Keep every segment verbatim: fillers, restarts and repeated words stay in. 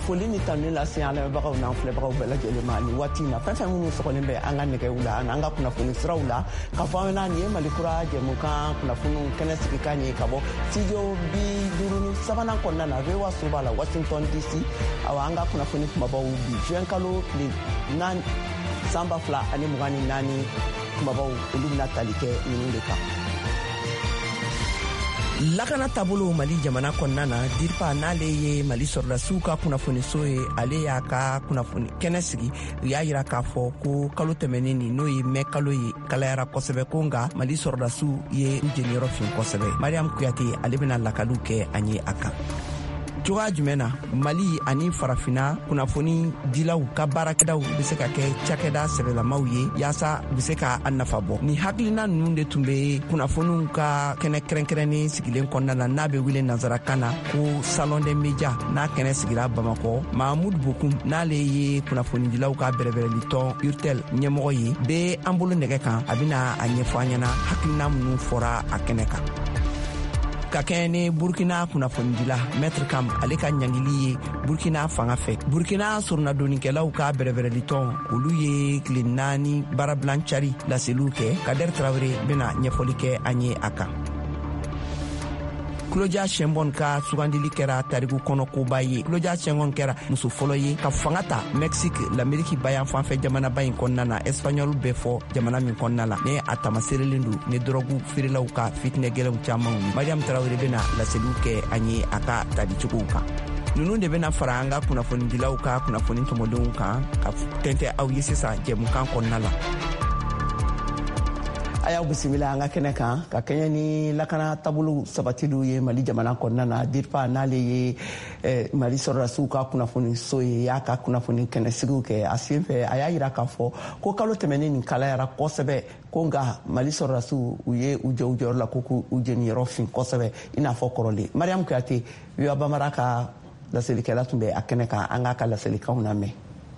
foli ni tanu la se ala bagaw na filebagaw bɛɛ lajɛlen ma ni waati na fɛn fɛn minnu sɔgɔlen bɛ an ka nɛgɛw la an ka kunnafoni siraw la ka fɔ an ɲɛna nin ye Mali Kura jɛmukan kunnafoniw kɛnɛ sigikan ye ka bɔ studio bi duuru ni sabanan kɔnɔna na V O A so b'a la Washington D C awa an ka kunnafoni kumabaw bi juin kalo tile naani san ba fila ani mugan ni naani kumabaw olu bɛna tali kɛ ninnu de kan. Lakana taabolo Mali jamana kɔnɔna na DIRPA n'ale ye Mali sɔrɔdasiw ka kunnafoniso ye ale y'a ka kunnafoni kɛnɛ sigi u y'a yira k'a fɔ ko kalo tɛmɛnen nin n'o ye mɛ kalo ye kalayara kosɛbɛ ko nka Mali sɔrɔdasiw ye jeniyɔrɔ fin kosɛbɛ. Mariam Kuyate ale bɛna lakaliw kɛ an ye a kan. Cogoya jumɛn na Mali ani farafina kunnafoni dilaw ka baarakɛdaw bɛ se ka kɛ cakɛda sɛbɛlamaw ye yaasa u bɛ se ka a nafa bɔ. Ni hakilina ninnu de tun bɛ kunnafoniw ka kɛnɛ kɛrɛnkɛrɛnnen sigilen kɔnɔna na n'a bɛ wele nanzarakan na ko salon des médias n'a kɛnɛ sigira Bamakɔ. Mahamudu Bokum n'ale ye kunnafonidilaw ka bɛrɛbɛrɛli tɔn U R T E L ɲɛmɔgɔ ye bɛ an bolo nɛgɛ kan a bɛna a ɲɛfɔ an ɲɛna hakilina minnu fɔra a kɛnɛ kan. Ka kɛ ni Burkina kunnafonidila Maître Kam ale ka ɲangili ye Burkina fanga fɛ. Burkina surunadonnikɛlaw ka bɛrɛbɛrɛli tɔn olu ye tile naani baarabilan cari laseliw kɛ. Kader Traoré bɛna ɲɛfɔli kɛ an ye a kan. Claudia Sheinbaum ka sugandili kɛra tariku kɔnɔ koba ye. Claudia Sheinbaum kɛra muso fɔlɔ ye ka fanga ta Mexique l'Amérique bayan fanfɛ jamanaba in kɔnɔna na Espagnol bɛ fɔ jamana min kɔnɔna la ne a tamaserelen don ni drogue feerelaw ka fitinɛ gɛlɛnw caman. Mariam Traoré bɛna laseliw kɛ an ye a ka tabicogow kan. Ninnu de bɛna fara an ka kunnafonidilaw ka kunnafoni tɔmɔdenw kan ka tɛntɛ aw ye sisan jɛmukan kɔnɔna la. Aya bisimila an ka kɛnɛ kan ka kɛɲɛ ni lakana taabolo sabatilu ye Mali jamana kɔnɔna na DIRPA n'ale ye Mali sɔrɔdasiw ka kunnafoniso ye y'a ka kunnafoni kɛnɛsigiw kɛ a sen fɛ a y'a yira k'a fɔ ko kalo tɛmɛnen nin kalayara kosɛbɛ ko nka Mali sɔrɔdasiw u ye u jɔ u jɔyɔrɔ la ko k'u jeniyɔrɔ fin kosɛbɛ i n'a fɔ kɔrɔlen. Mariam Kuyate V O A Bamara ka laselikɛla tun bɛ a kɛnɛ kan an k'a ka laselikanw lamɛn.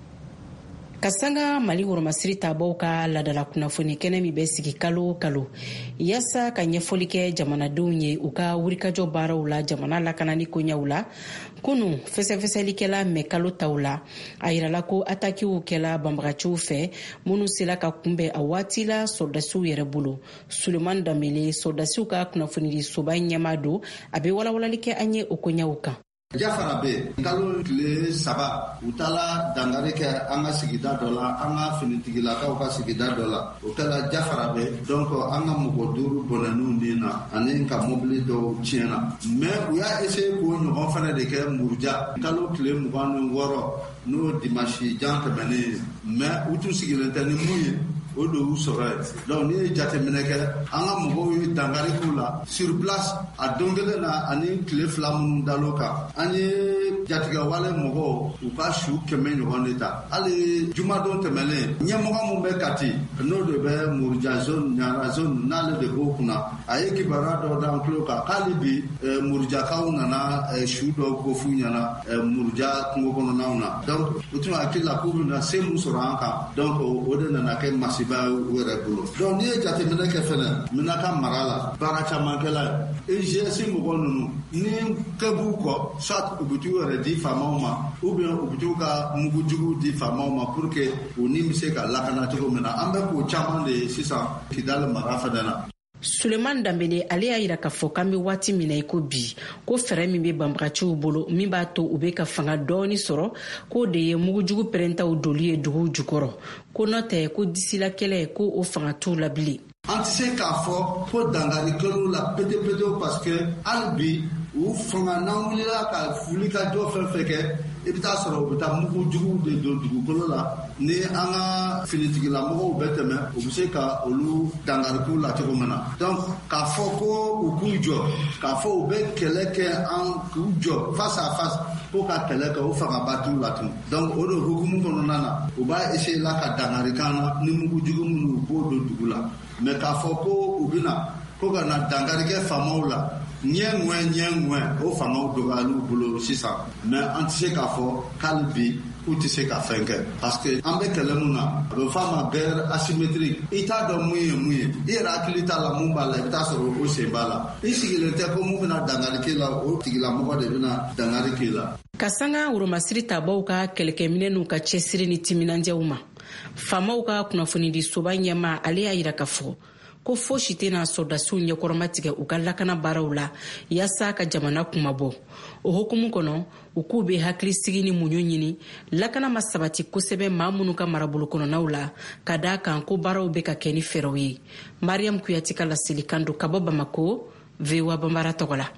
Kasanga Mali woromasiri tabaw ka ladala kunnafoni kɛnɛ min bɛ sigi kalo kalo yasa ka ɲɛfɔli kɛ jamanadenw ye u ka wurikajɔ baaraw la jamana lakanani koɲɛw la kunu fɛsɛfɛsɛlikɛla mɛ kalo taw la a yirala ko atakiw kɛla banbagaciw fɛ minnu sela ka kunbɛn a waati la sɔrɔdasiw yɛrɛ bolo. Suleman Dambele sɔrɔdasiw ka kunnafoni soba ɲɛma don a bɛ walawalali kɛ an ye o koɲɛw kan. Jafara be kalo tile saba u taala dangari kɛ an ka sigida dɔ la an ka finitigilakaw ka sigida dɔ la o kɛla Jafara be donc an ka mɔgɔ duuru bɔnɛniw ni na ani ka mobili dɔw tiɲɛna mais u y'a essayer k'o ɲɔgɔn fana de kɛ Muruja kalo tile mugan ni wɔɔrɔ n'o dimanche jan tɛmɛnen mais u tun sigilen tɛ ni mun ye o de y'u sɔrɔ ye. Donc n'i ye jateminɛ kɛ an ka mɔgɔw ye dangari k'u la sur place a don kelen na ani tile fila minnu dal'o kan an ye jatigɛwale mɔgɔw u ka su kɛmɛ ɲɔgɔn de ta. Hali jumadon tɛmɛnen ɲɛmɔgɔ min bɛ Kati n'o de bɛ Muruja zone Ɲara zone n'ale de b'o kunna a ye kibaruya dɔ d'an tulo kan k'hali bi Murujakaw nana su dɔw ko f'u ɲɛna Muruja kungo kɔnɔnaw na. Donc u tun hakili la k'u bɛna se mun sɔrɔ an kan donc o de nana kɛ masi ba wɛrɛ bolo. Donc n'i ye jateminɛ kɛ fɛnɛ Minaka mara la baara camankɛla ye E G S mɔgɔ ninnu ni kɛ b'u kɔ soit u bɛ t'u yɛrɛ di faamaw ma ou bien u bɛ t'u ka mugujugu di faamaw ma pour que u ni bɛ se ka lakana cogo min na an bɛ k'o caman de ye sisan Kidali mara fɛnɛ na. Suleman Dambele ale y'a yira k'a fɔ k'an bɛ waati min na i ko bi ko fɛɛrɛ min bɛ banbagaciw bolo min b'a to u bɛ ka fanga dɔɔni sɔrɔ k'o de ye mugujugu pɛrɛntaw doli ye duguw jukɔrɔ ko n'o tɛ ko disila kɛlɛ ko o fanga t'u la bilen. An tɛ se k'a fɔ ko dangarikɛlaw la pete-pete parce que hali bi u fanga n'an wulila ka wuli ka jɔ fɛn fɛn kɛ i bɛ taa sɔrɔ u bɛ taa mugujuguw de don dugukolo la ni an ka finitigilamɔgɔw bɛ tɛmɛ u bɛ se ka olu dangarikiw la cogo min na. Donc k'a fɔ ko u k'u jɔ k'a fɔ u bɛ kɛlɛ kɛ an k'u jɔ face à face ko ka kɛlɛ kɛ o fangaba t'u la tun. Donc o de hukumu kɔnɔna na u b'a essayer la ka dangari kan na ni mugujugu minnu u b'o don dugu la mais k'a fɔ ko u bɛna ko ka na dangari kɛ faamaw la ɲɛ ŋuwɛn ɲɛ ŋuwɛn o faamaw dɔgɔyal'u bolo sisan mais an tɛ se k'a fɔ k'hali bi u tɛ se ka fɛn kɛ parce que an bɛ kɛlɛ min na a bɛ fɔ a ma guerre asymétrique i t'a dɔn mun ye mun ye i yɛrɛ hakili t'a la mun b'a la i bɛ taa sɔrɔ o sen b'a la i sigilen tɛ ko mun bɛna dankari k'e la o tigilamɔgɔ de bɛna dankari k'e la. Ka sanga Woromasiri tabaw ka kɛlɛkɛminɛ n'u ka cɛsiri ni timinandiyaw ma faamaw ka kunnafoni di soba ɲɛma ale y'a yira ka fɔ ko fosi tɛna sɔrdasiw ɲɛkɔrɔma tigɛ u ka lakana baaraw la yaasa ka jamana kuma bɔ o hukumu kɔnɔ u k'u bɛ hakili sigi ni muɲu ɲini lakana ma sabati kosɛbɛ maa minnu ka marabolo kɔnɔnaw la ka daa kan ko baaraw bɛ ka kɛ ni fɛɛrɛw ye. Mariam Kuyati ka laselikan don ka bɔ Bamako, V O A Banbara tɔgɔ la.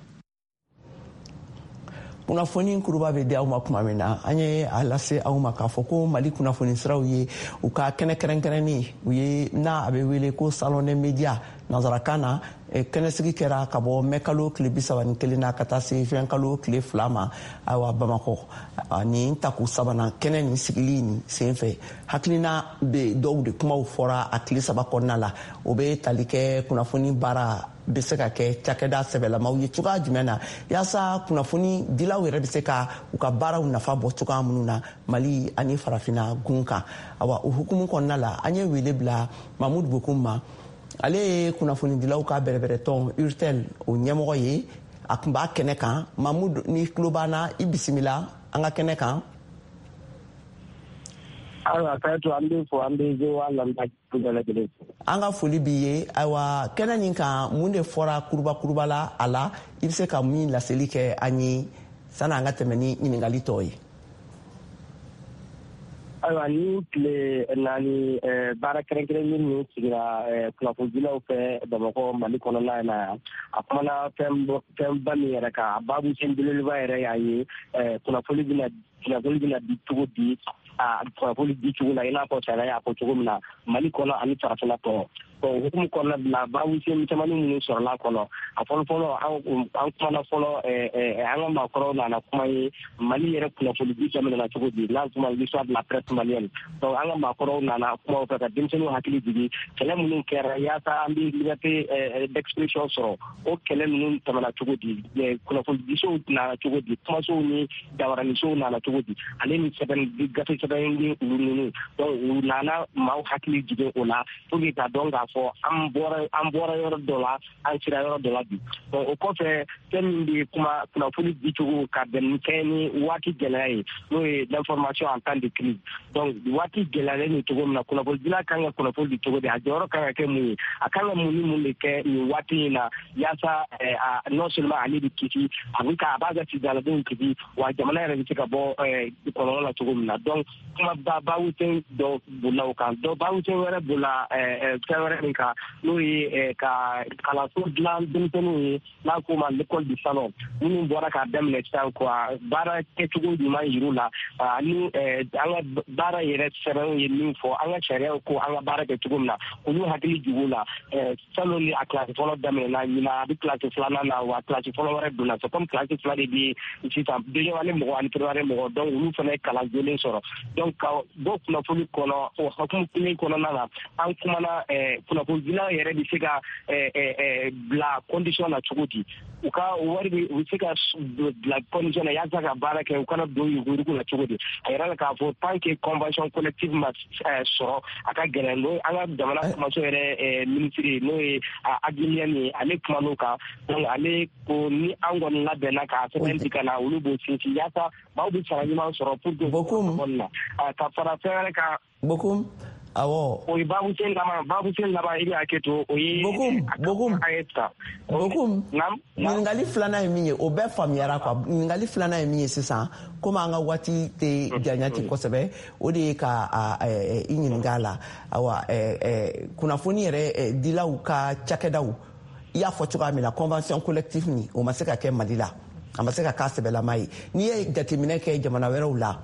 Kunnafoni kuruba bɛ di aw ma kuma min na an ye a lase aw ma k'a fɔ ko Mali kunnafoni siraw ye u ka kɛnɛ kɛrɛnkɛrɛnni u ye n'a a bɛ wele ko salon des médias nanzarakan na kɛnɛsigi kɛra ka bɔ mɛ kalo tile bi saba ni kelen na ka taa se fɛn kalo tile fila ma ayiwa Bamakɔ ni taku sabanan kɛnɛ nin sigili nin senfɛ hakilina bɛ dɔw de kumaw fɔra a tile saba kɔnɔna la o bɛ tali kɛ kunnafoni baara bɛ se ka kɛ cakɛda sɛbɛlamaw ye cogoya jumɛn na yaasa kunnafoni dilaw yɛrɛ bɛ se ka u ka baaraw nafa bɔ cogoya minnu na Mali ani farafinna gun kan awa o hukumu kɔnɔna la an ye wele bila Mamudu Bokum ma ale ye kunnafoni dilaw ka bɛrɛbɛrɛtɔn U R T E L o ɲɛmɔgɔ ye a tun b'a kɛnɛ kan Mamudu ni tulo b'an na i bisimila an ka kɛnɛ kan. Ayiwa k'a to an bɛ fɔ an bɛ V O A lamɛnbaa bɛɛ lajɛlen. An ka foli b'i ye ayiwa kɛnɛ nin kan mun de fɔra kuruba kuruba la a la i bɛ se ka min laseli kɛ an ye sanni an ka tɛmɛ ni ɲininkali tɔ ye. Ayiwa ni tile naani baara kɛrɛnkɛrɛnnen min sigira kunnafonidilaw fɛ Bamakɔ Mali kɔnɔna in na yan a kumana fɛnba min yɛrɛ kan a baabu sen belebeleba yɛrɛ y'a ye kunnafoni bɛna kunnafoni bɛna di cogo di a kunnafoni di cogo la i n'a fɔ sariya y'a fɔ cogo min na Mali kɔnɔ ani farafinna tɔ bon hukumu kɔnɔna la baabu sen caman minnu sɔrɔla kɔnɔ a fɔlɔ fɔlɔ an kumana fɔlɔ an ka maakɔrɔw nana kuma ye Mali yɛrɛ kunnafoni di daminɛna cogo di n'a kuma l'histoire de la presse malienne donc an ka maakɔrɔw nana kuma fɛ ka denmisɛnninw hakili jigi kɛlɛ minnu kɛra yaasa an bɛ liberté d'expression sɔrɔ o kɛlɛ ninnu tɛmɛna cogo di kunnafoni disow nana cogo di kumasow ni dawaranisow nana cogo di ale ni sɛbɛn gafe sɛbɛn ni olu ninnu donc u nana maaw hakili jigin o la pour que ka dɔn k'a fɔ an bɔra an bɔra yɔrɔ dɔ la an sera yɔrɔ dɔ la bi donc o kɔfɛ fɛn min bɛ kuma kunnafoni dicogo ka bɛn ni kɛ ni waati gɛlɛya ye n'o ye l'information en temps de crise donc waati gɛlɛyalen ni cogo min na kunnafonidila kan ka kunnafoni di cogo di a jɔyɔrɔ kan ka kɛ mun ye a kan ka mun ni mun de kɛ nin waati in na yaasa non seulement ale bɛ kisi a bɛ ka a b'a ka sigidaladenw kisi wa jamana yɛrɛ bɛ se ka bɔ kɔlɔlɔ la cogo min na donc kuma bawusɛn dɔ bolila o kan donc bawusɛn wɛrɛ bolila fɛn wɛrɛ min kan n'o ye ka kalanso dilan denmisɛnninw ye n'a k'o ma l'école du salon minnu bɔra k'a daminɛ sisan quoi baara kɛcogo ɲuman yir'u la ani an ka baara yɛrɛ sɛbɛnw ye min fɔ an ka sariyaw ko an ka baara kɛ cogo min na olu hakili jig'u la salon ni a kilasi fɔlɔ daminɛna ɲinan a bɛ kilasi filanan na wa kilasi fɔlɔ wɛrɛ donna c'est comme kilasi fila de bɛ sisan deuxième année mɔgɔ ani première année mɔgɔ donc olu fana ye kalan jolen sɔrɔ donc ka bɔ kunnafoni kɔnɔ o hukumu kelen kɔnɔna na an kumana kunnafonidilaw yɛrɛ bɛ se ka bila condition na cogo di u ka wari bɛ u bɛ se ka bila condition na yaasa ka baara kɛ u kana don yugurugu la cogo di a yɛrɛ la k'a fɔ tant que convention collective ma sɔrɔ a ka gɛlɛn n'o an ka jamana kumaso yɛrɛ minisiri n'o ye Agiliyɛni ye ale kuma n'o kan donc ale ko ni an kɔni labɛnna k'a sɛbɛn di ka na olu b'o sinsin yaasa maaw bɛ sara ɲuman sɔrɔ pour que kɔnɔna na ka fara fɛn wɛrɛ kan. Bokum awɔ o ye baabusen laban baabusen laban i bɛ hakɛ to o ye Bokum Bokum Bokum ɲininkali filanan ye min ye o bɛɛ faamuyara quoi ɲininkali filanan ye min ye sisan komi an ka waati tɛ janya ten kosɛbɛ o de ye ka i ɲininka a la awa kunnafoni yɛrɛ dilaw ka cakɛdaw i y'a fɔ cogoya min na convention collective nin o ma se ka kɛ Mali la a ma se ka k'a sɛbɛlama ye n'i ye jateminɛ kɛ jamana wɛrɛw la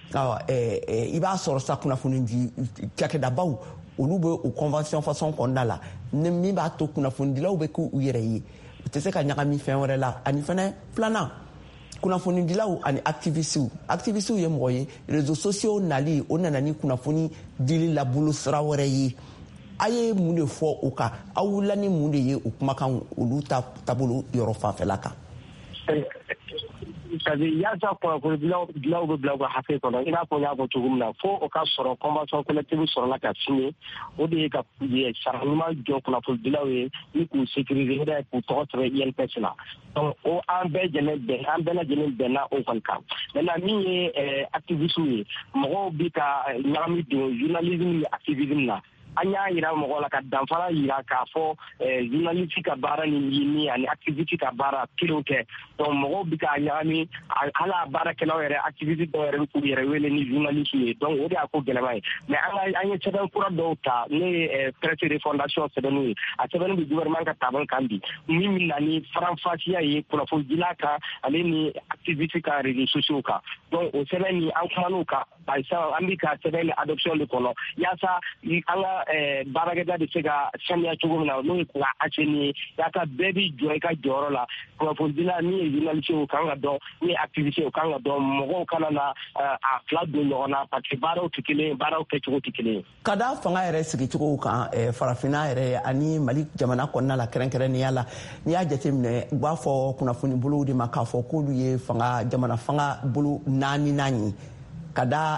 i b'a sɔrɔ sa kunnafoni di cakɛdabaw olu bɛ o convention façon kɔnɔna la ni min b'a to kunnafonidilaw bɛ k'u yɛrɛ ye u tɛ se ka ɲagami fɛn wɛrɛ la ani fɛnɛ filanan kunnafonidilaw ani activistes activistes ye mɔgɔ ye réseaux sociaux nali o nana ni kunnafoni dili la bolo sira wɛrɛ ye a ye mun de fɔ o kan aw wulila ni mun de ye o kumakan olu ta taabolo yɔrɔ fanfɛla kan. c'est-à-dire yaasa kunnafoni dilaw dilaw bɛ bila u ka hakɛ kɔnɔ i n'a fɔ n y'a fɔ cogo min na fo o ka sɔrɔ convention collective sɔrɔla ka signé o de ye ka sara ɲuman jɔ kunnafoni dilaw ye ni k'u sécuriser o de ye k'u tɔgɔ sɛbɛn I N P S la donc o an bɛɛ lajɛlen bɛn an bɛɛ lajɛlen bɛnna o kɔni kan maintenant min ye activiste ye mɔgɔw bi ka ɲagami don journalisme ni activisme na an y'a yira mɔgɔ la ka danfara yira k'a fɔ journaliste ka baara ni min ani activiste ka baara kelen tɛ donc mɔgɔw bi ka ɲagami hala baarakɛlaw yɛrɛ activiste dɔw yɛrɛ bɛ k'u yɛrɛ wele ni journaliste ye donc o de y'a ko gɛlɛma ye mais an an ye sɛbɛn kura dɔw ta ne ye presse de fondation sɛbɛnw ye a sɛbɛn bɛ gouvernement ka taabolo kan bi min bɛ na ni faranfasiya ye kunnafonidila kan ale ni activiste ka réseaux sociaux kan donc o sɛbɛn ni an kuman'o kan par exemple an bɛ ka sɛbɛn ni adoption de kɔnɔ yaasa an ka baarakɛda de se ka sanuya cogo min na n'o ye ka assainir yaasa bɛɛ bi jɔ i ka jɔyɔrɔ la kunnafonidila min ye journaliste o kan ka dɔn min ye activiste o kan ka dɔn mɔgɔw kana na a fila don ɲɔgɔn na parce que baaraw tɛ kelen ye baaraw kɛcogo tɛ kelen ye. Ka da fanga yɛrɛ sigicogo kan farafinna yɛrɛ ani Mali jamana kɔnɔna la kɛrɛnkɛrɛnnenya la n'i y'a jateminɛ u b'a fɔ kunnafoni bolow de ma k'a fɔ k'olu ye fanga jamana fanga bolo naani naani ka da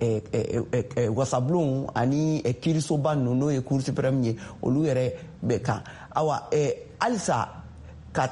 wasabulon ani kiirisoba ninnu n'o ye Cour suprême ye olu yɛrɛ bɛɛ kan awa halisa ka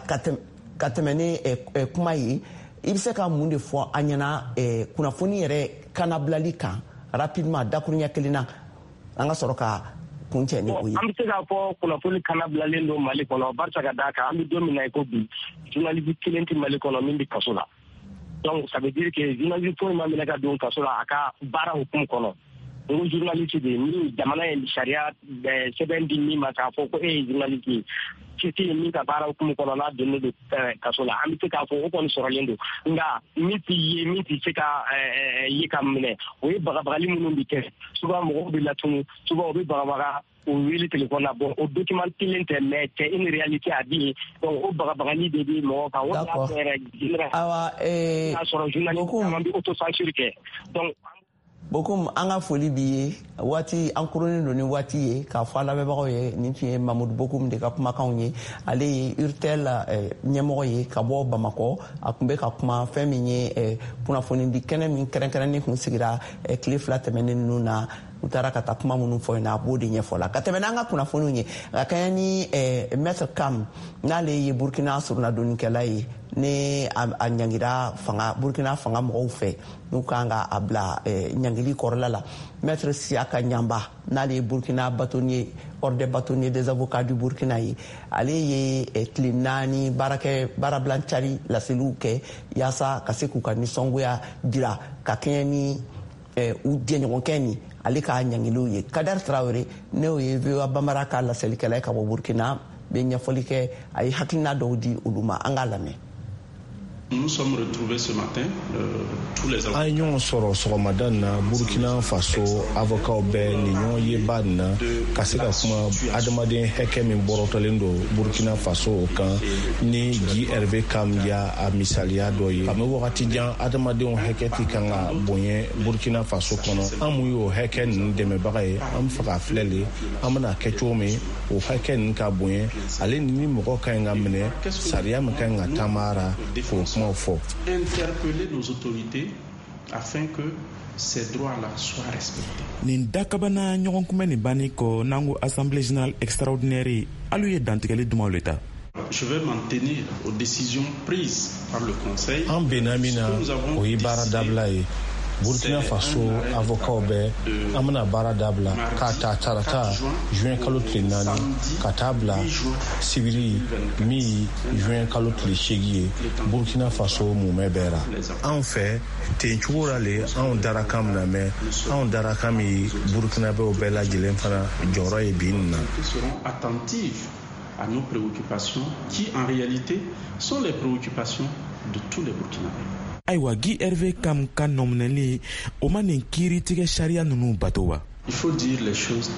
tɛmɛ ni kuma ye i bɛ se ka mun de fɔ an ɲɛna kunnafoni yɛrɛ kanabilali kan rapidement dakuruɲɛ kelen na an ka sɔrɔ ka kun cɛ ni o ye. An bɛ se k'a fɔ kunnafoni kanabilalen don Mali kɔnɔ barisa ka d'a kan an bɛ don min na i ko bi journaliste kelen tɛ Mali kɔnɔ min bɛ kaso la. Donc ça veut dire que journaliste foyi ma minɛ ka don kaso la a ka baara hukumu kɔnɔ o ye journaliste de ye ni jamana ye sariya sɛbɛn di min ma k'a fɔ ko e ye journaliste ye kiti ye min ka baara hukumu kɔnɔ n'a donnen don kaso la an bɛ se k'a fɔ o kɔni sɔrɔlen don nka min tɛ ye min tɛ se ka ye ka minɛ o ye bagabagali minnu bɛ kɛ souvent mɔgɔw bɛ latunu souvent o bɛ bagabaga o wele téléphone na bon o document kelen tɛ mais c'est une réalité à dire donc o bagabagali de bɛ mɔgɔ kan o y'a sɔrɔ awa ee n'a sɔrɔ journaliste caman bɛ autocensure kɛ donc Bokum an ka foli b'i ye waati an kurunin don ni waati ye k'a fɔ lamɛnbagaw ye nin tun ye Mamadou Bokum de ka kumakanw ye ale ye URTEL ɲɛmɔgɔ ye ka bɔ Bamakɔ a tun bɛ ka kuma fɛn min ye kunnafonidi kɛnɛ min kɛrɛnkɛrɛnnen kun sigira tile fila tɛmɛnen ninnu na u taara ka taa kuma minnu fɔ yen na a b'o de ɲɛfɔ la ka tɛmɛ n'an ka kunnafoniw ye ka kɛɲɛ ni Maître Kam n'ale ye Burkina surunadonnikɛla ye ni a ɲangira fanga Burkina fanga mɔgɔw fɛ n'u kan ka a bila ɲangili kɔrɔla la Maître Siaka Ɲamba n'ale ye Burkina bâtonnier ordre des bâtonniers des avocats du Burkina ye ale ye tile naani baarakɛ baarabilancari laseliw kɛ yaasa ka se k'u ka nisɔngoya jira ka kɛɲɛ ni u jɛɲɔgɔnkɛ ni ale k'a ɲangiliw ye Kadar Traoré n'o ye V O A Bambara ka laselikɛla ye ka bɔ Burkina bɛ ɲɛfɔli kɛ a ye hakilina dɔw di olu ma an k'a lamɛn. Nous sommes retrouvés ce matin, euh, tous les avocats. An ye ɲɔgɔn sɔrɔ sɔgɔmada na Burkina Faso avocats bɛɛ ni ɲɔgɔn ye ba na ka se ka kuma adamaden hakɛ min bɔrɔtɔlen don Burkina Faso kan ni G R V Kam ya a misaliya dɔ ye. Kabini wagati jan adamadenw hakɛ tɛ kan ka bonya Burkina Faso kɔnɔ. An mun y'o hakɛ ninnu dɛmɛbaga ye an bɛ fɛ ka filɛ le an bɛna kɛ cogo min o hakɛ ninnu ka bonya ale ni mɔgɔ ka ɲi ka minɛ sariya min ka ɲi ka taamara k'o kuma fɔ. Interpeller nos autorités afin que ces droits-là soient respectés. Nin dakabana ɲɔgɔn kunbɛn nin banni kɔ n'an ko assemblée générale extraordinaire alu ye dantigɛli dumanw le ta. Je vais m'en tenir aux décisions prises par le conseil. An bɛnna min na o ye baara dabila ye. Burkina Faso avocats bɛɛ an bɛna baara dabila k'a ta tarata juin kalo tile naani ka taa bila sibiri min juin kalo tile seegin ye Burkina Faso mumɛ bɛɛ ra. Anw fɛ ten cogo la le anw dara kan min na mɛ anw dara kan min Burkinabɛw bɛɛ lajɛlen fana jɔyɔrɔ ye bi nin na. Seront attentives à nos préoccupations qui en réalité sont les préoccupations de tous les Burkinabés. Ayiwa G R V Kam ka nɔminɛli o ma nin kiiri tigɛ sariya ninnu bato wa. Il faut dire les choses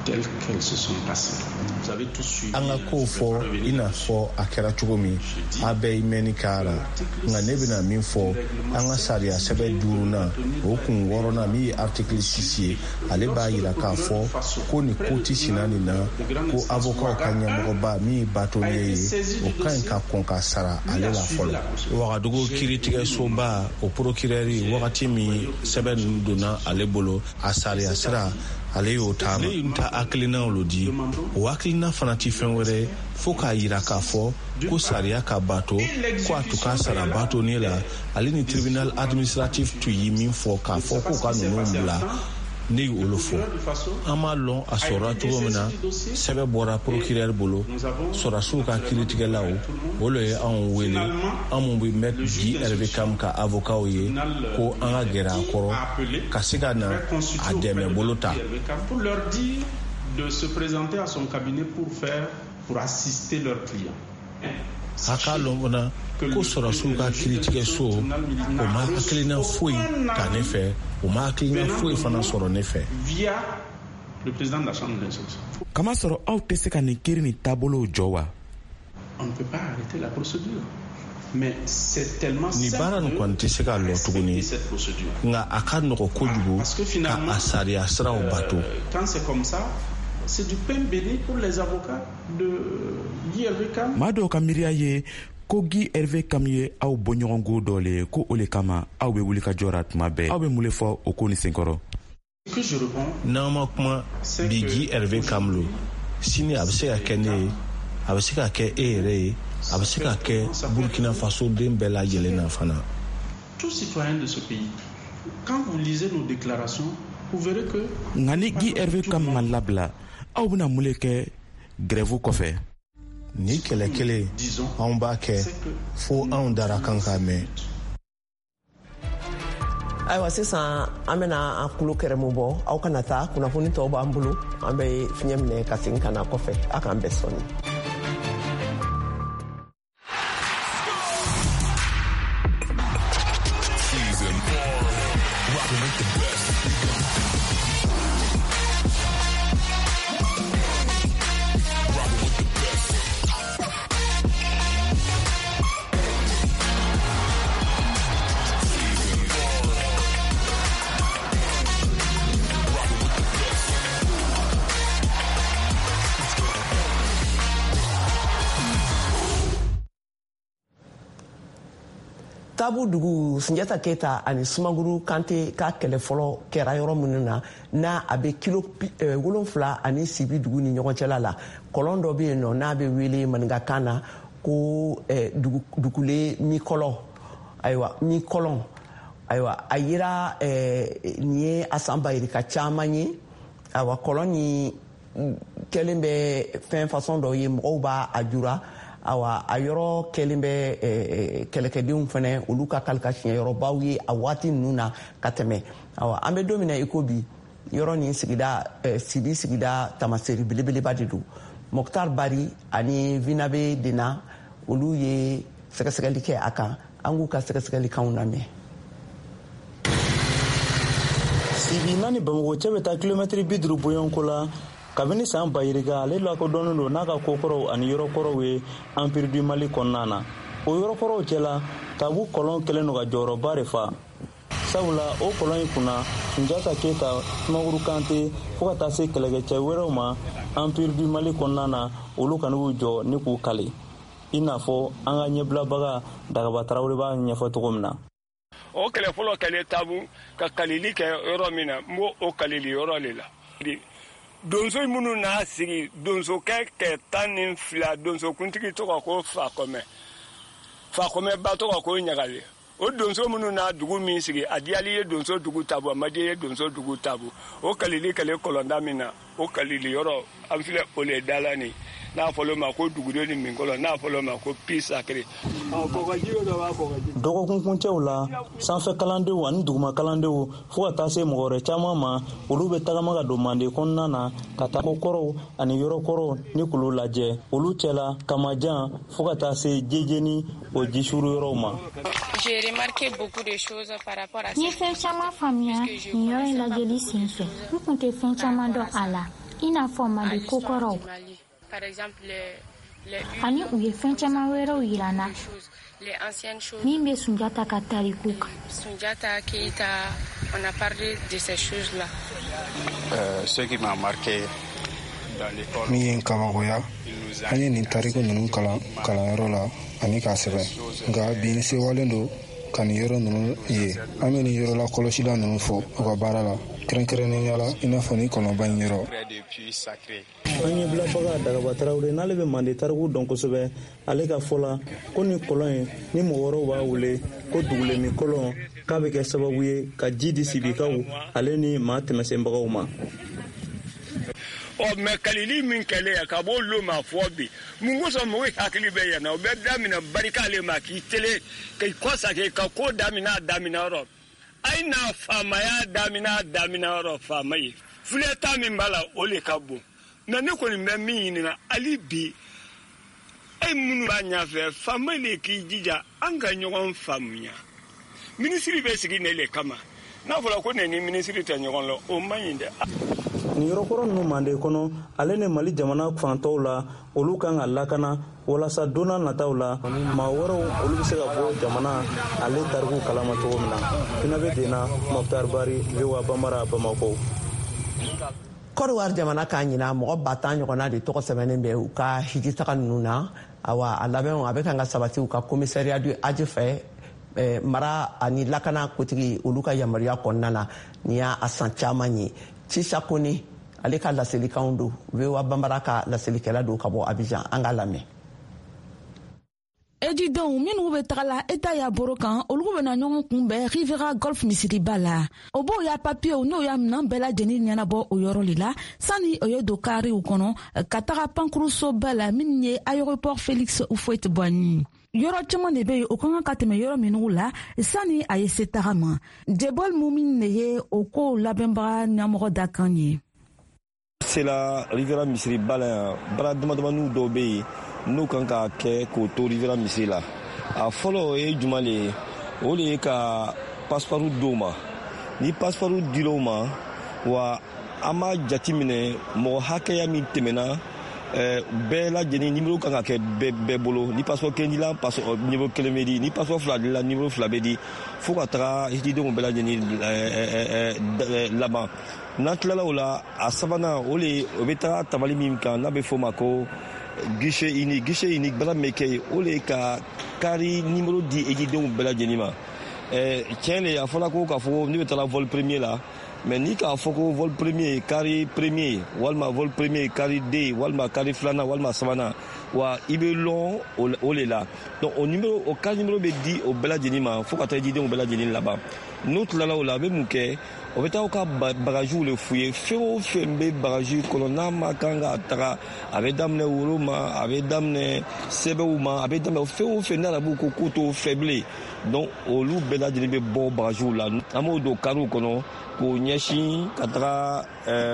telles qu'elles se sont passées. Vous avez tous suivi. Anga ko fo ina fo akera chugomi abe imeni kara nga nebina min fo anga saria sebe duruna okun worona mi article six ale ba yira ka fo ko ni koti sinani na ko avocat kanya mo ba mi batoniye o kan ka konka sara ale la fo wa dugo kiritige soba o procureur wakati mi sebe duna ale bolo asaria sira ale yo tama nta aklina olodi o aklina fanati fenwere foka yira ka fo ko saria ka bato ko atuka sara bato ni la ale ni tribunal administratif tu yi min fo ka fo ko ka no mbla ni olofo ama lon asora tugomina sebe bora procureur bolo sora suka critique lawo bolo e an wele amu bi met Guy Hervé Kam ka avocat oye ko anga gera koro kasika na ademe bolota pour leur dire de se présenter à son cabinet pour faire pour assister leurs clients. Haka longona ko sora suka critique so o ma klina foi ka nefe o ma klina foi fana soro nefe via le président de la chambre d'instruction. Kama soro aw tese ka ni kiri ni tabolo jowa. On ne peut pas arrêter la procédure. Mais c'est tellement ni bara no kwante se ka lo tuguni nga akano ko kojugo ka asari asra o bato. Quand c'est comme ça, c'est du pain béni pour les avocats de Guy Hervé Kam. Mado kamiria ye ko Guy Hervé Kam ye aw bonyorongo dole ko ole kama aw be wuli ka jorat mabe aw be mule fo o ko ni senkoro. Que je réponds nama kuma bi Guy Hervé Kam lo sini abse ka kene abse ka ke ere abse ka ke Burkina Faso dembela yelena fana. Tous citoyens de ce pays, quand vous lisez nos déclarations, vous verrez que ngani Guy Hervé Kam malabla aw bina mule ke grève kofe ni kele kele on ba ke fo an dara kanka me. Aywa sisan an bena an kulo kɛrɛmu bɔ aw kana taa kunnafoni tɔw b'an bolo an bɛ fiɲɛ minɛ ka segin ka na kɔfɛ a k'an bɛɛ sɔnni. Tabu dugu Sunjata Keita ani Sumaguru Kante ka kɛlɛ fɔlɔ kɛra yɔrɔ minnu na n'a a bɛ kilo wolonfila ani sibi dugu ni ɲɔgɔn cɛla la kɔlɔn dɔ bɛ yen nɔ n'a bɛ wele maninkakan na ko dugukule mikɔlɔ ayiwa mikɔlɔn ayiwa a yira nin ye Asan Bayirika caman ye ayiwa kɔlɔn ni kɛlen bɛ fɛn façon dɔ ye mɔgɔw b'a a jura awa a yɔrɔ kɛlen bɛ kɛlɛkɛdenw fɛnɛ olu ka kali ka siɲɛ yɔrɔbaw ye a waati ninnu na ka tɛmɛ awa an bɛ don min na i ko bi yɔrɔ nin sigida sibi sigida tamaseri belebeleba de don Mokhtar Bari ani Vinabe Dena olu ye sɛgɛsɛgɛli kɛ a kan an k'u ka sɛgɛsɛgɛlikanw lamɛn. Sibi naani Bamakɔ cɛ bɛ taa kilomɛtiri bi duuru bɔɲɔgɔnko la kabini san Bayirika ale lakodɔnnen don n'a ka kokɔrɔw ani yɔrɔkɔrɔw ye empire du Mali kɔnɔna na o yɔrɔkɔrɔw cɛla Tabu kɔlɔn kɛlen don ka jɔyɔrɔba de fa sabula o kɔlɔn in kunna Sunjata Keita Sumaguru Kante fo ka taa se kɛlɛkɛcɛ wɛrɛw ma empire du Mali kɔnɔna na olu kana k'u jɔ ni k'u kali i n'a fɔ an ka ɲɛbilabaga Dagaba Tarawele b'a ɲɛfɔ cogo min na. O kɛlɛ fɔlɔ kɛlen Tabu ka kalili kɛ yɔrɔ min na n b'o o kalili yɔrɔ de la. Donso minnu n'a sigi donsokɛ kɛ tan ni fila donsokuntigi tɔgɔ ko Fakɔmɛ Fakɔmɛ ba tɔgɔ ko Ɲagale o donso minnu n'a dugu min sigi a diyali ye donso dugu Tabu a ma diya ye donso dugu Tabu o kalili kɛlen kɔlɔnda min na o kalili yɔrɔ an filɛ o le dala ni n'a fɔlɔ ma ko dugudenw ni minkɔlɔ n'a fɔlɔ ma ko pi sacré. Dɔgɔkunkuncɛw la sanfɛ kalandenw ani duguma kalandenw fo ka taa se mɔgɔ wɛrɛ caman ma olu bɛ tagama ka don Mande kɔnɔna na ka taa kokɔrɔw ani yɔrɔkɔrɔw ni k'olu lajɛ olu cɛla Kamajan fo ka taa se Jejeni o jisuru yɔrɔw ma. N ye fɛn caman faamuya nin yɔrɔ in lajɛli senfɛ n tun tɛ fɛn caman dɔn a la i n'a fɔ mali kokɔrɔw ani u ye fɛn caman wɛrɛw yirana min bɛ Sunjata ka tariku kan. Sunjata Keita, on a parlé de ces choses-là. Euh, ce qui m'a marqué dans l'école. Min ye n kabakoya an ye nin tariku ninnu kalan kalanyɔrɔ la ani k'a sɛbɛn nka bi ni sewalen don ka nin yɔrɔ ninnu ye an bɛ nin yɔrɔ la kɔlɔsila ninnu fɔ u ka baara la kɛrɛnkɛrɛnnenya la i n'a fɔ ni kɔnɔba in yɔrɔ. an ye bilabaga Dagaba Tarawele n'ale bɛ Mande tariku dɔn kosɛbɛ ale ka fɔ la ko ni kɔlɔn in ni mɔgɔ wɛrɛw b'a wele ko dugulemi kɔlɔn k'a bɛ kɛ sababu ye ka ji di sibikaw ale ni maa tɛmɛsenbagaw ma. o mɛ kalili min kɛlen ya ka bɔ olu ma fɔ bi mun kosɔn mɔgɔw hakili bɛ yan na o bɛ daminɛ barika ale ma k'i tele k'i kɔsake ka ko daminɛ daminɛ yɔrɔ ayi n'a faamaya daminɛ daminɛ yɔrɔ faama ye filɛta min b'a la o de ka bon mɛ ne kɔni bɛ min ɲinina hali bi e minnu b'a ɲɛfɛ faama de k'i jija an ka ɲɔgɔn faamuya minisiri bɛ sigi ne le kama n'a fɔra ko ne ni minisiri tɛ ɲɔgɔn la o man ɲi dɛ. nin yɔrɔkɔrɔ ninnu Mande kɔnɔ ale ni Mali jamana fantɔw la olu kan ka lakana walasa don n'a nataw la maa wɛrɛw olu bɛ se ka bɔ jamana ale tariku kalama cogo min na. Finabe Dena, Mokhtar Bari, V O A Bambara, Bamako. Kɔdiwari jamana k'a ɲina mɔgɔ ba tan ɲɔgɔnna de tɔgɔ sɛbɛnnen bɛ u ka hiji taga ninnu na awa a labɛnw a bɛ kan ka sabati u ka komisariya du aji fɛ eh, mara ani lakana kotigi olu ka yamaruya kɔnɔna na ni y'a san caman ye. Cisa Kone ale ka laselikanw don V O A Bambara ka laselikɛla don ka bɔ Abidjan an ka lamɛn. ejidenw minnu bɛ taga la eta y'a boro kan olu bɛna ɲɔgɔn kunbɛn Rivera Golf misiriba la o b'o y'a papiyew n'o y'a minɛn bɛɛ lajɛlen ɲɛnabɔ o yɔrɔ de la sani o ye don kariw kɔnɔ ka taga pankurusoba la min ye aéroport Félix Houphouët-Boigny. Yɔrɔ caman de bɛ yen o kan ka tɛmɛ yɔrɔ minnu la sani a ye se taga ma. Jebol Mumin de ye o ko labɛnbaga ɲɛmɔgɔ da kan ye. C'est la Rivera misiriba la yan bara damadamaniw dɔw bɛ yen n'u kan ka kɛ k'o to Rivera misiri la a fɔlɔ o ye juma le ye o de ye ka passeport d'o ma ni passeport dir'o ma wa an b'a jati minɛ mɔgɔ hakɛya min tɛmɛna bɛɛ lajɛlen numéro kan ka kɛ bɛɛ bolo ni passeport kelen dila numéro kelen bɛ di ni passeport fila dila numéro fila bɛ di fo ka taga hijidenw bɛɛ lajɛlen laban n'an tilala o la a sabanan o le o bɛ taga tabali min kan n'a bɛ fɔ o ma ko guichet unique guichet unique baara min bɛ kɛ yen o le ka kari numéro di hijidenw bɛɛ lajɛlen ma tiɲɛ le a fɔra ko k'a fɔ ne bɛ taga vol premier la mais ni k'a fɔ ko vol premier kari premier walima vol premier kari D walima kari filanan walima sabanan wa i bɛ lɔn o le la donc o numéro o kari numéro bɛ di o bɛɛ lajɛlen ma fo ka taa hijidenw bɛɛ lajɛlen laban n'u tilala o la a bɛ mun kɛ o bɛ taa u ka bagajiw le f'u ye fɛn o fɛn bɛ bagaji kɔnɔ n'a ma kan ka taga a bɛ daminɛ woro ma a bɛ daminɛ sɛbɛnw ma a bɛ daminɛ fɛn o fɛn n'arabu ko k'o t'o fɛ bilen donc olu bɛɛ lajɛlen bɛ bɔ bagajiw la an b'o don kariw kɔnɔ k'o ɲɛsin ka taga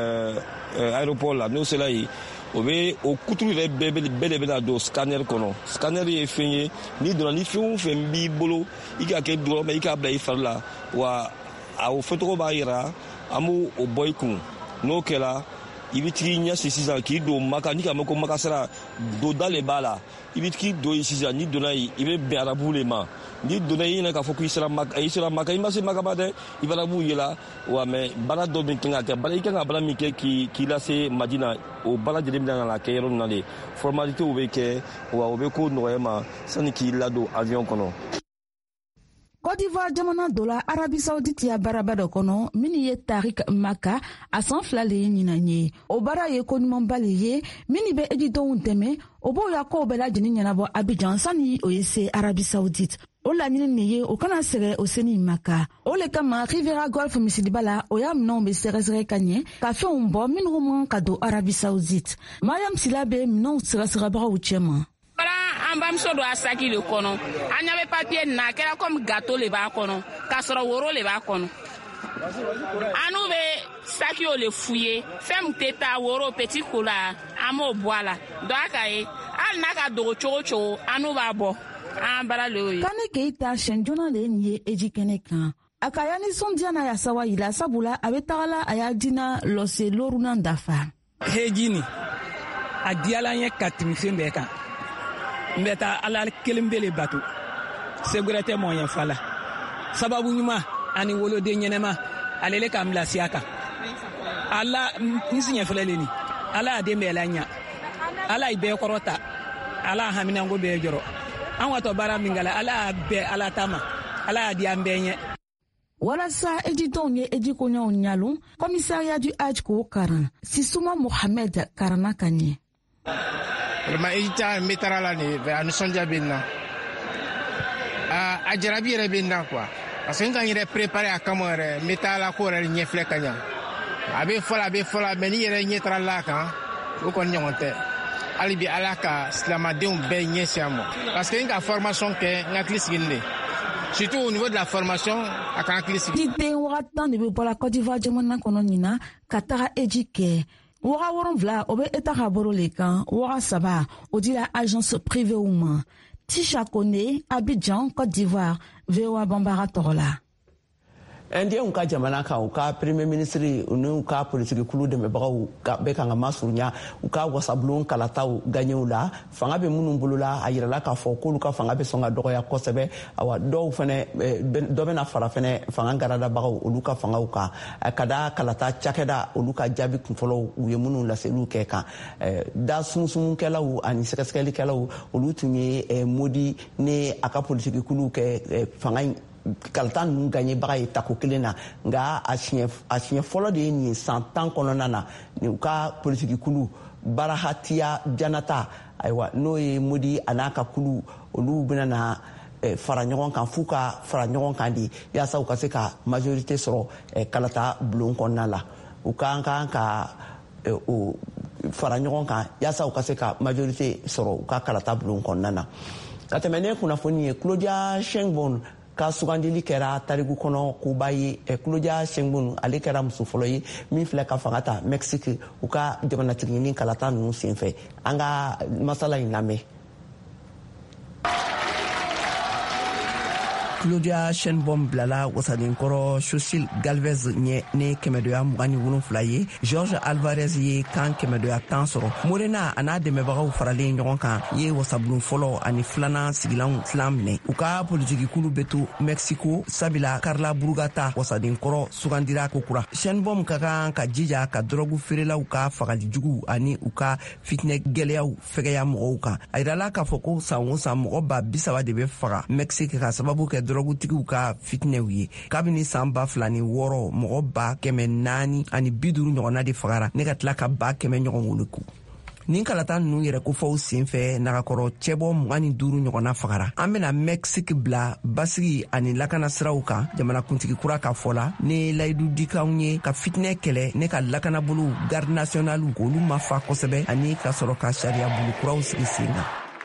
aéroport la n'o sera yen o bɛ o kuturu yɛrɛ bɛɛ bɛɛ de bɛna don scanner kɔnɔ scanner ye fɛn ye n'i donna ni fɛn o fɛn b'i bolo i ka kɛ dɔrɔn mɛ i k'a bila i fari la wa a o fɛtɔgɔ b'a yira an b'o o bɔ i kun n'o kɛra i bɛ t'i ɲɛsin sisan k'i don maka ni k'a mɛn ko makasara donda le b'a la i bɛ t'i don yen sisan n'i donna yen i bɛ bɛn arabu le ma n'i donna yen i ɲɛna k'a fɔ k'i sera maka i sera maka i ma se makaba dɛ i bɛ arabu ye la wa mɛ baara dɔ min kan ka kɛ baara i kan ka baara min kɛ k'i k'i lase Madina o baara lajɛlen bɛna na kɛ yɔrɔ min na de formalitéw bɛ kɛ wa o bɛ ko nɔgɔya ma sani k'i ladon avion kɔnɔ. Côte d'Ivoire jamana dɔ la Arabi Saoudite ya baaraba dɔ kɔnɔ min ye Tarik Maka a san fila le ye ɲinan ye o baara ye ko ɲumanba le ye min bɛ ejidenw dɛmɛ o b'o ya kow bɛɛ lajɛlen ɲɛnabɔ Abidjan sani o ye se Arabi Saoudite o laɲini nin ye o kana sɛgɛ o seni Maka o le kama Rivera Golf misiriba la o y'a minɛnw bɛ sɛgɛsɛgɛ ka ɲɛ ka fɛnw bɔ minnu man ka don Arabi Saoudite Mariam Sila bɛ minɛnw sɛgɛsɛgɛbagaw cɛ ma. An bamuso don a saki de kɔnɔ an ɲɛ bɛ papiye nin na a kɛra comme gâteau le b'a kɔnɔ k'a sɔrɔ woro le b'a kɔnɔ an n'u bɛ sakiw le f'u ye fɛn min tɛ taa woro petit ko la an b'o bɔ a la donc a ka ye hali n'a ka dogo cogo cogo an n'u b'a bɔ an baara le y'o ye. Kane Keita siyɛn joona le ye nin ye eji kɛnɛ kan a ka ya nisɔndiya n'a ya sawa yira sabula a bɛ taga la a y'a dina lɔse lorunan dafa. hejini a diyala n ye ka tɛmɛ fɛn bɛɛ kan n bɛ taa ala kelen bele bato sécurité moyen fala sababu ɲuman ani woloden ɲɛnɛma ale le ka n bila siya kan ala n siɲɛ filɛ le ni ala y'a den bɛɛ la ɲa ala ye bɛɛ kɔrɔta ala y'a haminanko bɛɛ jɔrɔ an ka tɔ baara min kɛla ala y'a bɛɛ ala ta ma ala y'a di an bɛɛ ɲɛ. walasa ejidenw ye ejikoɲɛw ɲalon komisariya du hajj k'o karan sisuma mohamed karana ka ɲɛ. vraiment ejita n bɛ taara la nin a nisɔndiya bɛ n na a jarabi yɛrɛ bɛ n na quoi parce que n ka n yɛrɛ préparer a kama yɛrɛ n bɛ taa la ko yɛrɛ ɲɛfilɛ ka ɲa a bɛ fɔ la a bɛ fɔ la mais ni yɛrɛ ɲɛ taara la kan o kɔni ɲɔgɔn tɛ hali bi ala ka silamadenw bɛɛ ɲɛsin a ma parce que n ka formation kɛ n hakili sigi nin de surtout au niveau de la formation a kan hakili sigi. ni den wagati tan de bɛ bɔra Côte d'Ivoire jamana kɔnɔ nin na ka taga eji kɛ waga wolonwula o bɛ eta ka bolo le kan waga saba o dira agence privée u ma. Tisha Kone, Abidjan, Côte d'Ivoire, V O A Bambara tɔgɔ la. Indiens ka jamana kan u ka premier ministre n'u ka politique kulu dɛmɛbagaw ka bɛ kan ka masurunya u ka wasabulon kalataw gagnɛw la fanga bɛ minnu bolo la a yirala k'a fɔ k'olu ka fanga bɛ sɔn ka dɔgɔya kosɛbɛ awa dɔw fɛnɛ dɔ bɛna fara fɛnɛ fanga garadabagaw olu ka fangaw kan ka da kalata cakɛda olu ka jaabi kunfɔlɔw u ye minnu laseliw kɛ kan da sumusumukɛlaw ani sɛgɛsɛgɛlikɛlaw olu tun ye modi ni a ka politique kulu kɛ fanga kalata ninnu gagnɛbaga ye tako kelen na nka a siɲɛ fɔlɔ de ye nin san tan kɔnɔna na u ka politiki kulu barahatiya janata ayiwa n'o ye modi a n'a ka kulu olu bɛna na fara ɲɔgɔn kan f'u ka fara ɲɔgɔn kan de yaasa u ka se ka majorité sɔrɔ kalata bulon kɔnɔna la u ka kan ka o fara ɲɔgɔn kan yaasa u ka se ka majorité sɔrɔ u ka kalata bulon kɔnɔna na ka tɛmɛ ne kunnafoni ye Claudia Sheinbaum ka sugandili kɛra tariku kɔnɔ koba ye Claudia Sheinbaum ale kɛra muso fɔlɔ ye min filɛ ka fanga ta Mexique u ka jamanatiginin ni kalata ninnu senfɛ an ka masala in lamɛn. Claudia Sheinbaum bilala wasadenkɔrɔ Xochitl Galvez ɲɛ ni kɛmɛdoya mugan ni wolonwula ye George Alvarez ye kan kɛmɛdoya tan sɔrɔ Morena a n'a dɛmɛbagaw faralen ɲɔgɔn kan ye wasabulon fɔlɔ ani filanan sigilanw tilan minɛ u ka politiki kulu bɛ to Mexico sabila Carla Burgata wasadenkɔrɔ sugandira kokura Sheinbaum ka kan ka jija ka dɔrɔgu feerelaw ka fagalijugu ani u ka fitinɛ gɛlɛyaw fɛgɛya mɔgɔw kan a yirala k'a fɔ ko san o san mɔgɔ ba bisaba de bɛ faga Mexique ka sababu kɛ dɔrɔgutigiw ka fitinɛw ye kabini san ba fila ni wɔɔrɔ mɔgɔ ba kɛmɛ naani ani bi duuru ɲɔgɔnna de fagara ne ka tila ka ba kɛmɛ ɲɔgɔn wolo ku nin kalata ninnu yɛrɛ kofɔw senfɛ nagakɔrɔ cɛbɔ mugan ni duuru ɲɔgɔnna fagara an bena Mexique bila basigi ani lakana siraw kan jamanakuntigi kura ka fɔ la ne layidu dikanw ye ka fitinɛ kɛlɛ ne ka lakanabolo garde nationale k'olu ma fa kosɛbɛ ani ka sɔrɔ ka sariya bulu kuraw sigi sen kan.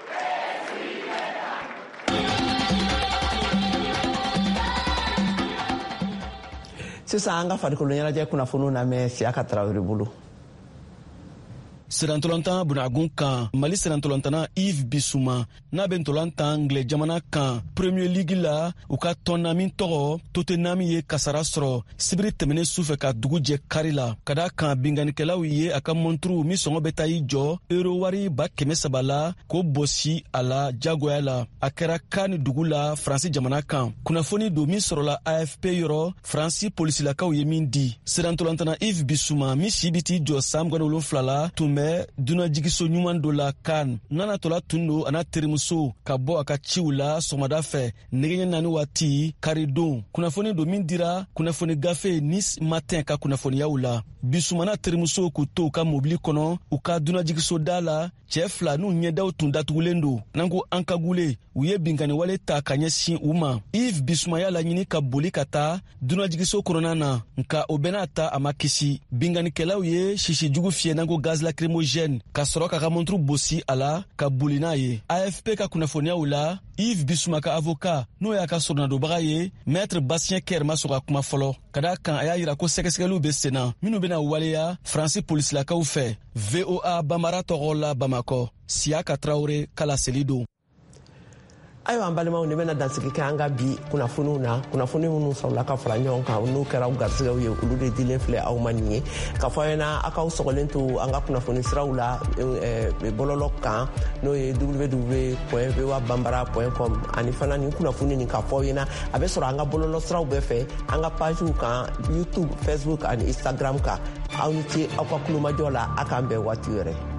sisan an ka farikolo ɲɛnajɛ kunnafoniw lamɛn Siaka Tarawele bolo. Sirantɔlɔntan bunagun kan Mali sirantɔlɔntana Yves Bissouma n'a bɛ ntɔlɔntan Anglais jamana kan Premier League la u ka tɔnna min tɔgɔ Tottenham ye kasara sɔrɔ sibiri tɛmɛnen sufɛ ka dugu jɛ kari la ka da kan binganikɛlaw ye a ka monturu min sɔngɔ bɛ taa i jɔ euro wari ba kɛmɛ saba la k'o bɔsi a la jagoya la a kɛra kan ni dugu la Faransi jamana kan kunnafoni don min sɔrɔla A F P yɔrɔ Faransi polisilakaw ye min di sirantɔlɔntana Yves Bissouma min si bi t'i jɔ san mugan ni wolonwula la tun bɛ dunajigiso ɲuman dɔ la kan nanatɔla tun don a n'a terimuso ka bɔ a ka ciw la sɔgɔmada fɛ negeɲɛ naani waati karidon kunnafoni don min dira kunnafoni gafe Nice Matin ka kunnafoniyaw la Bissouma n'a terimuso k'u to u ka mobili kɔnɔ u ka dunajigiso da la cɛ fila n'u ɲɛdaw tun datugulen don n'an ko an ka gule u ye binganiwale ta ka ɲɛsin u ma Yves Bissouma y'a laɲini ka boli ka taa dunajigiso kɔnɔna na nka o bɛna ta a ma kisi binganikɛlaw ye sisijugu fiyɛ n'an ko gaz lacrymogène ka sɔrɔ ka ka monturu bosi a la ka boli n'a ye A F P ka kunnafoniyaw la Yves Bissouma ka avocat n'o y'a ka sɔrɔnadobaga ye maître Bastien Ker ma sɔn ka kuma fɔlɔ ka da kan a y'a yira ko sɛgɛsɛgɛliw bɛ senna minnu bɛna waleya Faransi polisilakaw fɛ V O A Bambara tɔgɔ la Bamakɔ Siaka Traoré kala seli don. ayiwa an balimaw ni bɛna dansigi kɛ an ka bi kunnafoniw na kunnafoni minnu sɔrɔla ka fara ɲɔgɔn kan n'o kɛra garisɛgɛw ye olu de dilen filɛ aw ma nin ye ka fɔ aw ɲɛna aw k'aw sɔgɔlen to an ka kunnafoni siraw la bɔlɔlɔ kan n'o ye w w w point v o a banbara point com ani fana nin kunnafoni nin ka fɔ aw ɲɛna a bɛ sɔrɔ an ka bɔlɔlɔ siraw bɛɛ fɛ an ka pagew kan YouTube, Facebook ani Instagram kan aw ni ce aw ka kulomajɔ la a k'an bɛn waati wɛrɛ.